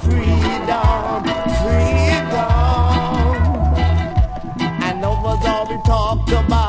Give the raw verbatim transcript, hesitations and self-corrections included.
freedom, freedom. And that was all we talked about.